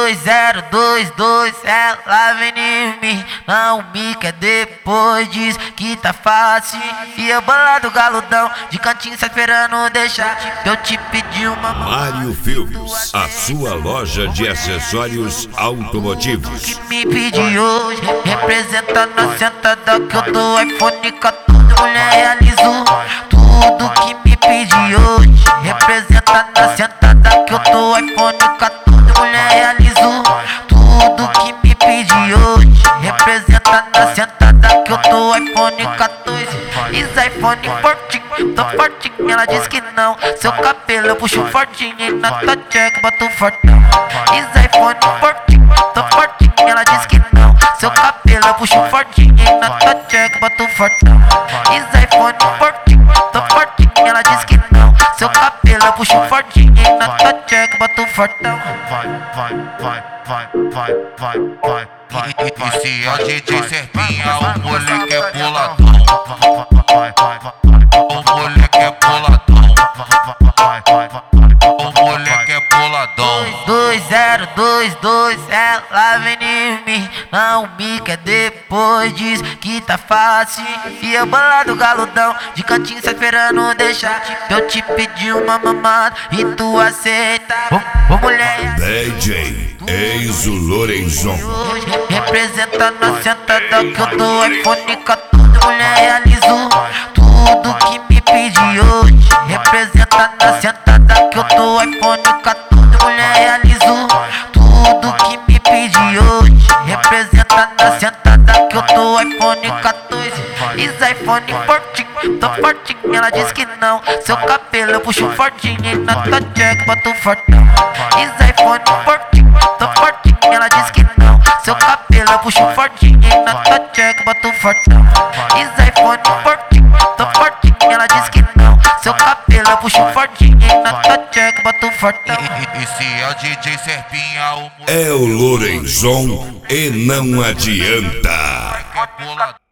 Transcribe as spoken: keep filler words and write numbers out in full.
dois zero dois dois, ela vem em mim, não me quer depois diz que tá fácil. E eu bolado galudão, de cantinho só esperando deixar eu te pedi uma mão. Mário Filmes, a sua loja de acessórios automotivos. Que me pedi hoje, representando a sentada que eu dou iPhone quatorze, mulher realizou tudo que me pedi hoje, representando a sentada que eu dou iPhone quatorze, mulher realizou tudo que me pedi hoje, representando a sentada que eu dou iPhone quatorze. Is iPhone fortinho, tô fortinho, ela diz que não. Seu cabelo eu puxo fortinho e na tua check boto fortão. Is iPhone fortinho, tô fortinho, ela diz que não. Seu cabelo eu puxo fortinho e na tua check boto fortão. Is iPhone fortinho, tô fortinho, ela diz que não. Seu cabelo eu puxo fortinho e na tua check boto fortão. Vai, vai, vai, vai, vai, vai, vai. E, e, e se a D J Serpinha, o moleque é boladão. O moleque é boladão. O moleque é boladão. dois zero dois dois, ela vem em mim, não me quer depois diz que tá fácil. E eu bolado galudão, de cantinho só esperando deixar eu te pedi uma mamada e tu aceita. Ô, ô mulher D J Enzo Lorenzon, representando a sentada que eu dou iPhone quatorze, mulher realizou tudo que me pedi hoje, representando a sentada que eu dou iPhone quatorze, mulher realizou tudo que me pedi hoje, representando a sentada que eu dou iPhone quatorze. Is iPhone fortinho, tô fortinho, ela diz que não. Seu cabelo eu puxo fortinho e na tua check boto fortão. Is iPhone fortinho, tô fortinho, ela diz que não. Seu cabelo eu puxo fortinho e na tua check boto fortão. Is iPhone fortinho, tô fortinho, ela diz que não. Seu cabelo eu puxo fortinho e na tua check boto fortão. E, e, e se a D J Serpinha, o moleque é o Lorenzon e não adianta. é boladão.